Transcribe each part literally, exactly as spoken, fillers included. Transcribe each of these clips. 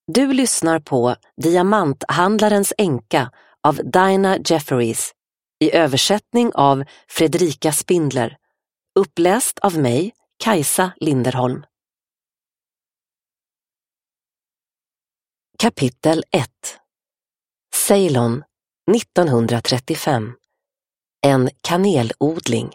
Du lyssnar på Diamanthandlarens änka av Dinah Jefferies i översättning av Fredrika Spindler, uppläst av mig, Kajsa Linderholm. Kapitel ett. Ceylon nittonhundratrettiofem. En kanelodling.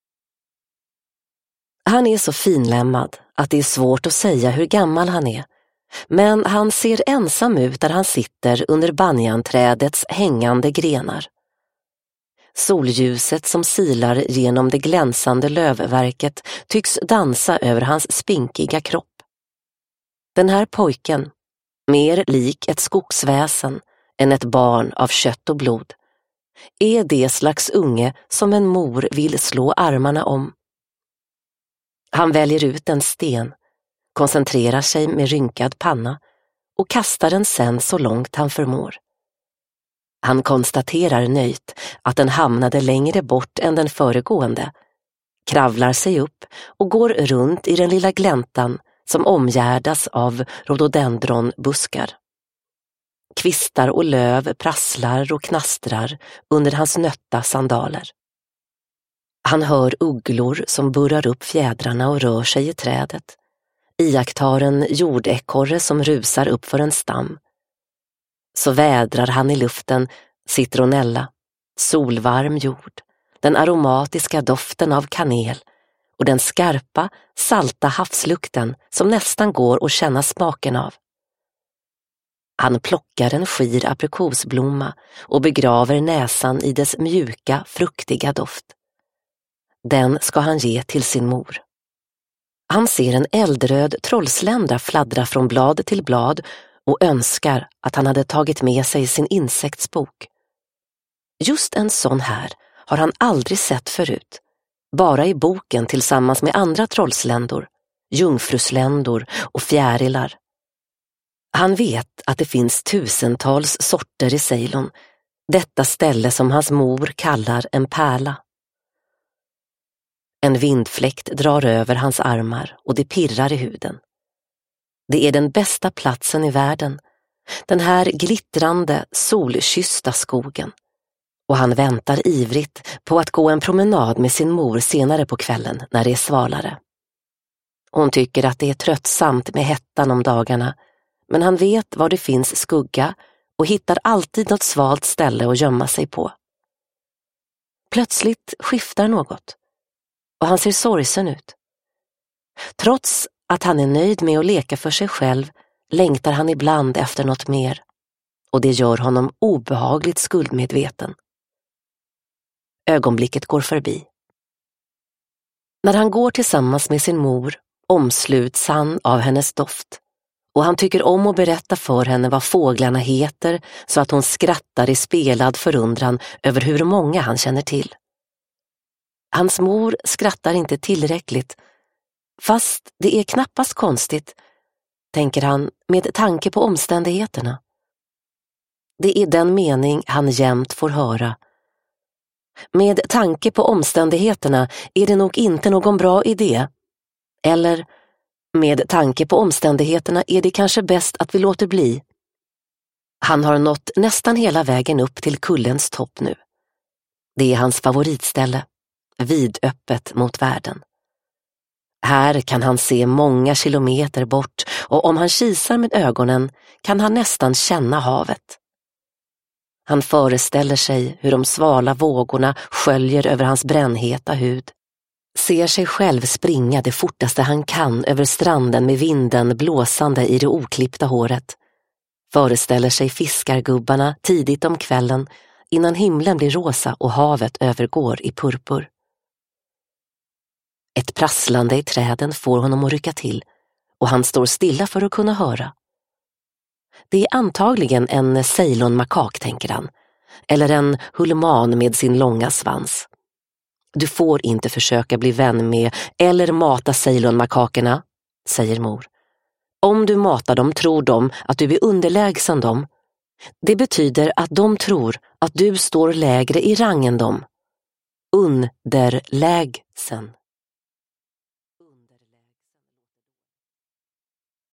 Han är så finlämmad att det är svårt att säga hur gammal han är. Men han ser ensam ut där han sitter under banjanträdets hängande grenar. Solljuset som silar genom det glänsande lövverket tycks dansa över hans spinkiga kropp. Den här pojken, mer lik ett skogsväsen än ett barn av kött och blod, är det slags unge som en mor vill slå armarna om. Han väljer ut en sten, koncentrerar sig med rynkad panna och kastar den sen så långt han förmår. Han konstaterar nöjt att den hamnade längre bort än den föregående, kravlar sig upp och går runt i den lilla gläntan som omgärdas av rhododendronbuskar. Kvistar och löv prasslar och knastrar under hans nötta sandaler. Han hör ugglor som burrar upp fjädrarna och rör sig i trädet. Iakttar en jordekorre som rusar upp för en stam. Så vädrar han i luften citronella, solvarm jord, den aromatiska doften av kanel och den skarpa, salta havslukten som nästan går att känna smaken av. Han plockar en skir aprikosblomma och begraver näsan i dess mjuka, fruktiga doft. Den ska han ge till sin mor. Han ser en eldröd trollslända fladdra från blad till blad och önskar att han hade tagit med sig sin insektsbok. Just en sån här har han aldrig sett förut, bara i boken tillsammans med andra trollsländor, jungfrusländor och fjärilar. Han vet att det finns tusentals sorter i Ceylon, detta ställe som hans mor kallar en pärla. En vindfläkt drar över hans armar och det pirrar i huden. Det är den bästa platsen i världen, den här glittrande, solkyssta skogen. Och han väntar ivrigt på att gå en promenad med sin mor senare på kvällen när det är svalare. Hon tycker att det är tröttsamt med hettan om dagarna, men han vet var det finns skugga och hittar alltid något svalt ställe att gömma sig på. Plötsligt skiftar något. Och han ser sorgsen ut. Trots att han är nöjd med att leka för sig själv längtar han ibland efter något mer. Och det gör honom obehagligt skuldmedveten. Ögonblicket går förbi. När han går tillsammans med sin mor omsluts han av hennes doft. Och han tycker om att berätta för henne vad fåglarna heter så att hon skrattar i spelad förundran över hur många han känner till. Hans mor skrattar inte tillräckligt, fast det är knappast konstigt, tänker han med tanke på omständigheterna. Det är den mening han jämt får höra. Med tanke på omständigheterna är det nog inte någon bra idé. Eller, med tanke på omständigheterna är det kanske bäst att vi låter bli. Han har nått nästan hela vägen upp till kullens topp nu. Det är hans favoritställe. Vidöppet mot världen. Här kan han se många kilometer bort och om han kisar med ögonen kan han nästan känna havet. Han föreställer sig hur de svala vågorna sköljer över hans brännheta hud. Ser sig själv springa det fortaste han kan över stranden med vinden blåsande i det oklippta håret. Föreställer sig fiskargubbarna tidigt om kvällen innan himlen blir rosa och havet övergår i purpur. Ett prasslande i träden får honom att rycka till och han står stilla för att kunna höra. Det är antagligen en Ceylon-makak, tänker han, eller en hulman med sin långa svans. Du får inte försöka bli vän med eller mata Ceylon-makakerna, säger mor. Om du matar dem tror de att du är underlägsen dem. Det betyder att de tror att du står lägre i rang än dem. Underlägsen.